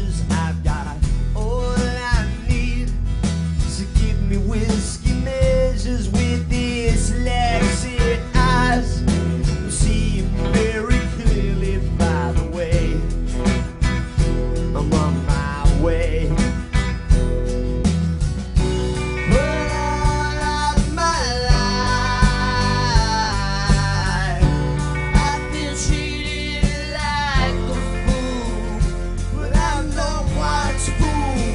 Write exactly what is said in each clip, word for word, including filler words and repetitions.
pleasures I've got. All I need is to give me whiskey measures with these slanted eyes. You see very clearly, by the way, I'm on my way. But all of my life I've been treated like a fool, but I'm no one's fool.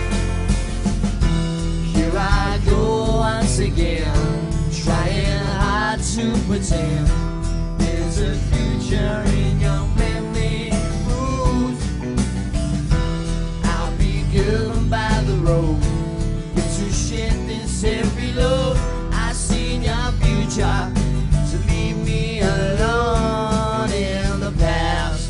Here I go once again, trying hard to pretend there's a future in your memory rules. I'll be given by the road, get to shed this heavy load. I see your future, so leave me alone in the past.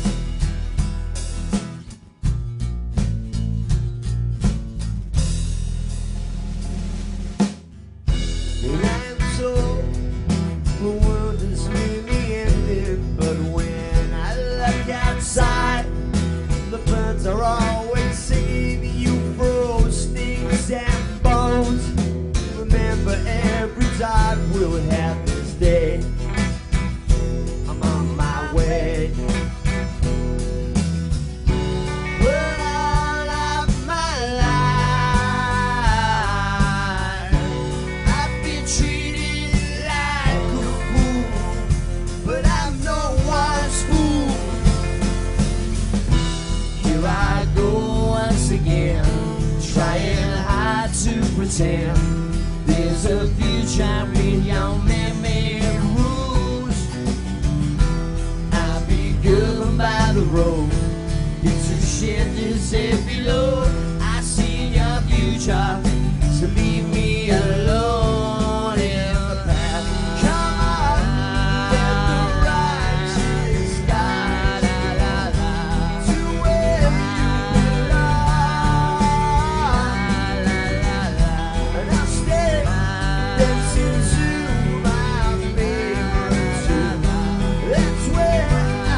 And I'm told the world is really ending, but when I look outside, the birds are always singing. You froze sticks and bones. Remember, every dog will have this day. I'm on my way. But all of my life I've been treated like a fool, but I'm no one's fool. Here I go once again, trying hard to pretend there's a future in your memory rules. I'll be given by the road, get to shed this heavy load. I see your future, so leave me alone in the past. Come on, let the rising star to where you belong. And I'll stay dancing to my favorite tune. That's where I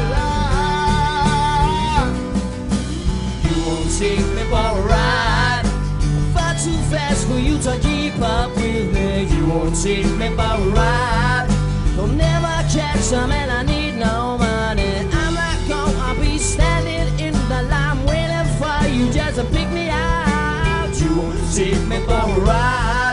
belong. You won't take me for a ride, far too fast for you to keep up with me. You won't take me for a ride, you'll never catch some, and I need no money. I'm not gonna be standing in the line waiting for you just to pick me out. You won't take me for a ride.